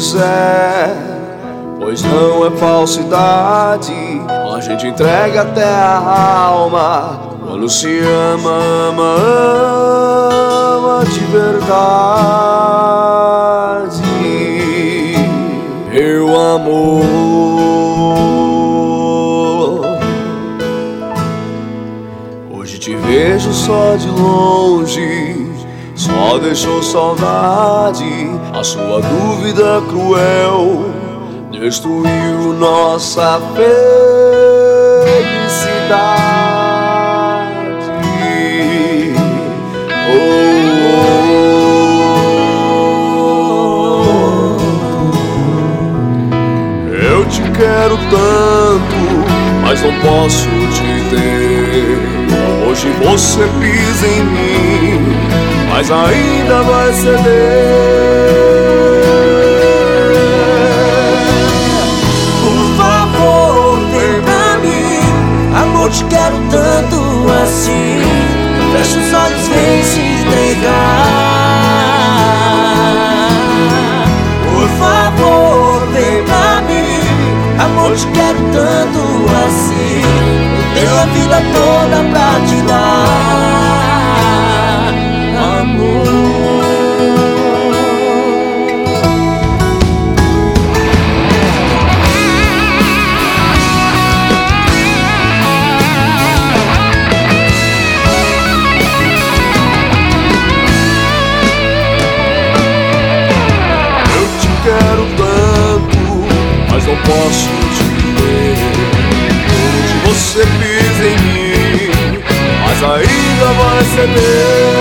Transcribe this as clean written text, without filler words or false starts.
quiser, pois não é falsidade. A gente entrega até a alma quando se ama, ama, ama de verdade. Meu amor, hoje te vejo só de longe, só deixou saudade. A sua dúvida cruel destruiu nossa felicidade. Oh, eu te quero tanto, mas não posso te ter. Hoje você pisa em mim, mas ainda vai ceder. Por favor, vem pra mim, amor, te quero tanto assim. Fecha os olhos, vem se entregar. Por favor, vem pra mim, amor, te quero tanto assim. Tenho a vida toda pra te dar, amor. Mas não posso te ver. Hoje você pisa em mim, mas ainda vai ceder.